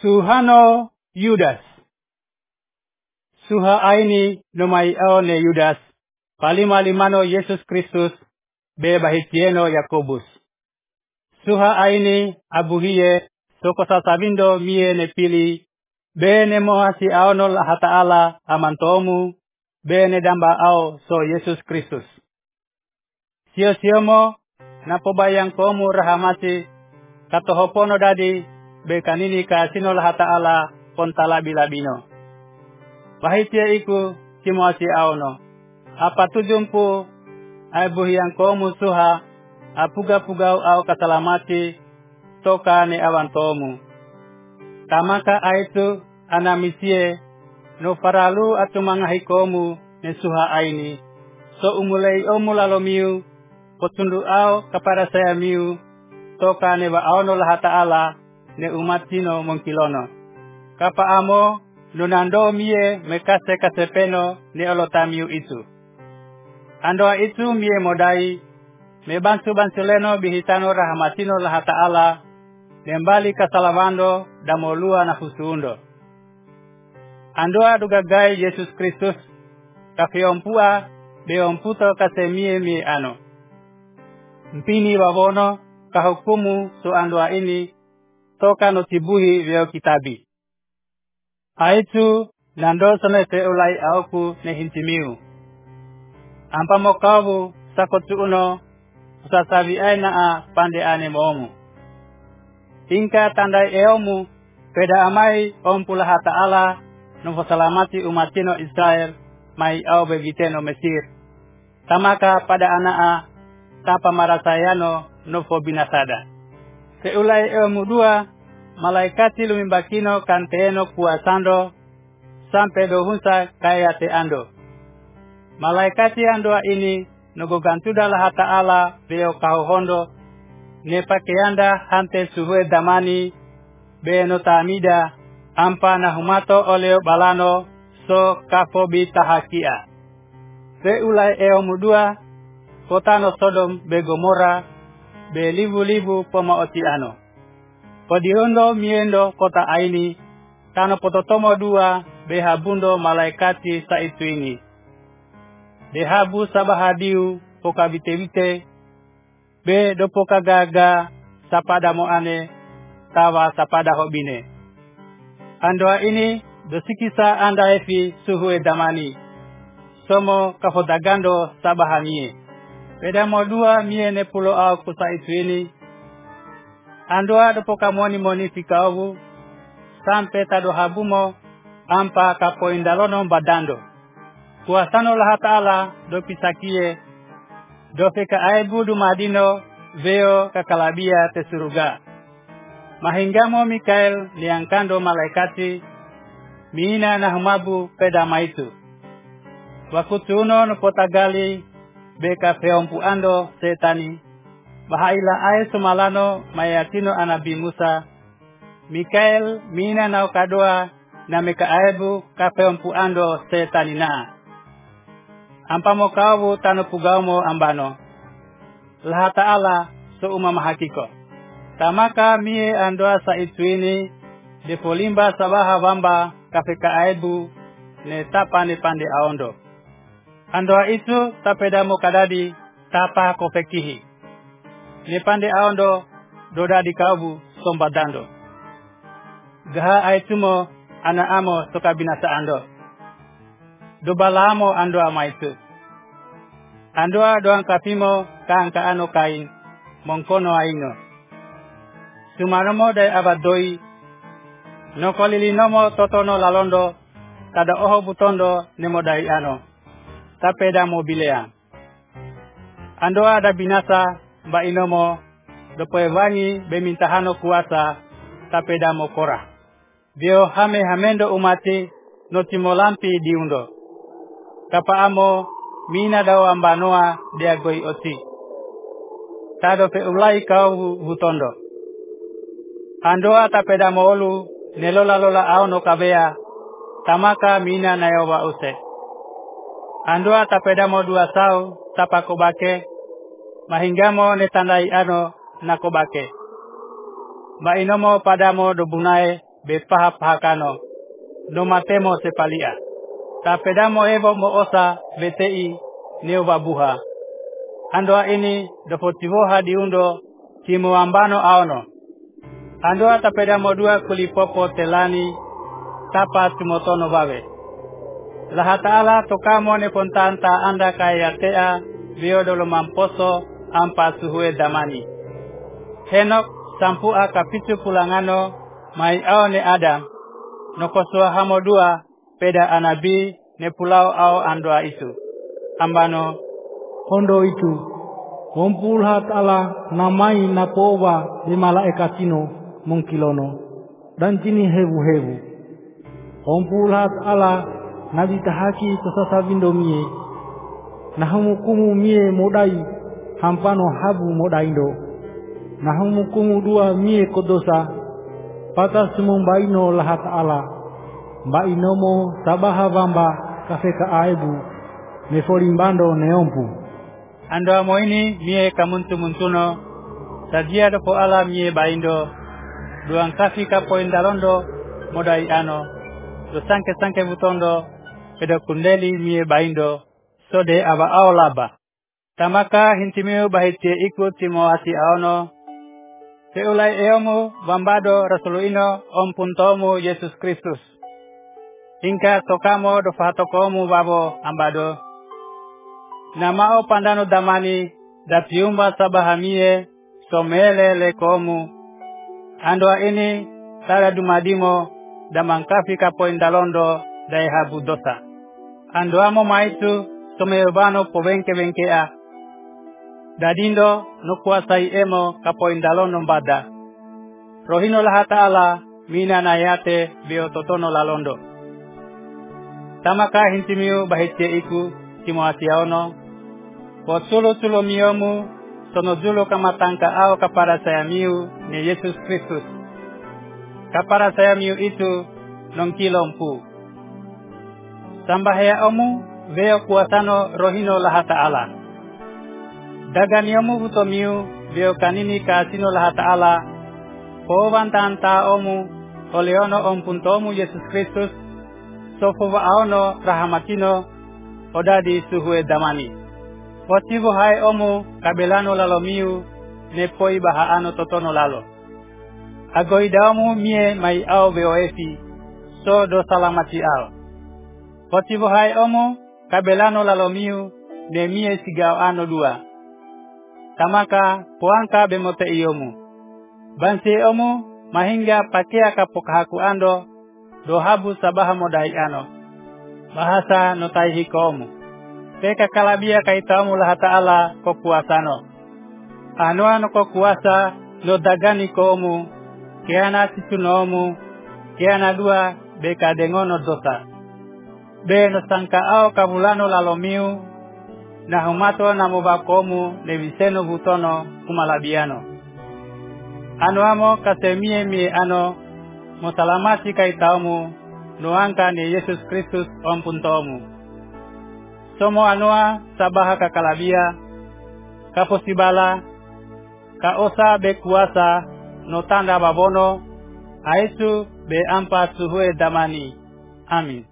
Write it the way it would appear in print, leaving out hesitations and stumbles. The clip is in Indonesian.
Suhano Yudas. Suha aini nomai ne Yudas. Palima limano Yesus Kristus be bahitieno Yakobus. Suha aini abuhiye soko sasabindo mie ne pili. Be ne mohasi aono laha ta'ala amantomu. Be ne damba ao so Yesus Kristus. Sio-siomo napobayang komu rahamasi katohopono dadi be kanini ka sino laha ta'ala pontalabi-labino. Bahitia iku kimoasi aono. Apa tujumpu ay buhiyang komu suha apuga-pugau au kasalamati toka ne awantomu. Tamaka aitu anamisie no faralu atumangahi komu ne suha aini. So umulai omulalomiu potundu au kepada saya miu toka ne ba aono laha ta'ala ne umatino mongkilono. Kapa amo nunando mie mekase kasepeno ne olotamiu itu. Andoa itu mie modai me bantu leno bihitano rahamatino laha ta'ala nembali kasalamando damolua na husuundo. Andoa dugagai Yesus Kristus kafiompua beomputo kasemie mie ano. Mpini wabono kahukumu so andoa ini toka notibuhi veo kitabi. Aitu nando sonete ulai auku ne hintimiu. Ampamo kawu sakotu uno usasavi aina a pande ane moomu. Ingka tandai eomu peda amai ompulaha ta'ala nufosalamati umatino Israel mai au begiteno Mesir. Tamaka pada anaa tapa marasayano nufo binasada. Seulai eomu dua malaikati lumimbakino kanteeno kuasando sampai dohunsa kaya te ando. Malaikati andoa ini nogogantuda laha ta'ala beo kahohondo ne pakeanda hante suhue damani be notamida ampa na humato oleo balano so kafobi tahakia. Seulai eomudua kotano Sodom be Gomora be libu-libu pomaotiano. Podihondo miendo kota aini tano pototomo dua behabundo malaikati saitu ini. Dehabu sabahadiu poka bite-bite be dopoka gaga sapada moane tawa sapada hobine. Andoa ini dosikisa anda efi suhue damani somo kafodagando sabahanie. Pedamo dua mie ne pulo au kusa itu ini. Andoa dopoka moni fikawu sampai tado habumo ampa kapoindalono badando. Kuasano laha ta'ala do pisakie do feka aibu du madino veo kakalabia tesuruga. Mahingamo Mikael liangkando malaikati miina na humabu peda maitu. Wakutuno nopotagali beka feompu ando setani. Bahaila ae sumalano mayatino anabi Musa. Mikael miina na ukadoa na meka aibu kafeompu ando setani naa. Ampamo kawu tano pugaumo ambano. Laha ta'ala so umamahakiko. Tamaka mie andoa sa itu ini defolimba sabaha wamba kafeka aibu ne tapa ne pande aondo. Andoa itu tapedamo kadadi tapa kofekihi. Ne pande aondo doda di kawu sombadando. Gaha aitumo ana amo soka binasa ando. Dobalamo andoa maitu. Andoa doang kapimo kaangka ano kain mongkono aino. Sumanomo dai abadoi nokolilinomo totono lalondo tada oho butondo nemo dai ano. Tapeda mobilea. Andoa da binasa mba inomo dopoe wangi bemintahano kuasa tapeda mo kora. Dio hame hamendo umati notimolampi diundo. Kapa amo mina dawa ambanoa dia goi oti. Tado fe ulai kau hutondo. Andoa tapeda moolu nelola aono kabea tamaka mina na yoba use. Andoa tapeda mo dua sau tapa kobake mahingamo netandai ano na kobake. Ba inomo padamo dobunae be paha-pahakano no matemo sepalia. Tapedamo evo mo osa VTI neo babuha. Andoa ini dopotivoha diundo timo ambano aono. Andoa tapedamo dua kulipopo telani tapa tumotono babe. Laha ta'ala tokamo ne pontanta anda kaya tea biodolo mamposo ampa suhue damani. Henok sampua kapitu pulangano mai aone Adam nokosua hamo dua peda anabi ne pulau au andoa itu. Ambano Ondo itu Ompulha ta'ala namai na powa di malaikatino mungkilono dan jini hebu-hebu. Ompulha ta'ala nabi tahaki tosasa bindo mie nahumukumu mie modai hampano habu modaindo nahumukumu dua mie kodosa patas mumbaino laha ta'ala mbainomo sabaha bamba kafeka aibu nefolimbando neompu. Ando mo ini mie kamuntu-muntuno sajia dopo ala mie baindo duang kafi kapo indalondo modai ano do sangke butondo pedo kundeli mie baindo sode aba aolaba tamaka hintimeu bahitie ikut timo asi aono seulai eomu bambado rasuluino ompuntomu Yesus Kristus ingka tokamo do fatokomu babo ambado namao pandano damani datiumba sabahamie somele lekomu andoa ini tada dumadimo damangkafi kapo indalondo dai habu dosa andoamo maitu someyobano pobenke-benkea dadindo nukuasai emo kapo indalondo mbada rohino laha ta'ala mina nayate biototono lalondo tamaka hintimiu bahitie iku timo asiaono Posulo miomu sonojulo kamatangka au kapara saya miu ni Yesus Kristus. Kapara saya miu itu nongkilompu. Sambahaya omu veo kuasano rohino laha ta'ala. Daganiomu buto miu veo kanini kasino laha ta'ala. Povantanta omu oleono ompuntomu Yesus Kristus. Sofova aono rahamatino odadi suhue damani. Potivo hai omu kabelano lalomiu nepoi bahaano totono lalo. Agoidaomu mie mai au beoefi so do salamati ao. Potivo hai omu kabelano lalomiu ne mie sigao ano dua. Tamaka poangka bemote iomu. Bansi omu mahingga pakea kapokahaku ando do habu sabaha modai ano. Bahasa notai hiko omu. Peka kalabia kaitamu laha ta'ala ko kuasano. Anuano ko kuasa lo dagani ko omu. Kiana tisuno omu. Kiana dua beka dengono dosa. Be no sangka ao kabulano lalomiu. Na humato na mubakomu leviseno butono kumalabiano. Anuamo kasemie mie ano. Mosalamati kaitamu. Nuangka ni Yesus Kristus ompuntomu. Somo anua sabaha kakalabia, kaposibala, kaosa be kuasa, no tanda babono, aisu be ampa suhue damani. Amin.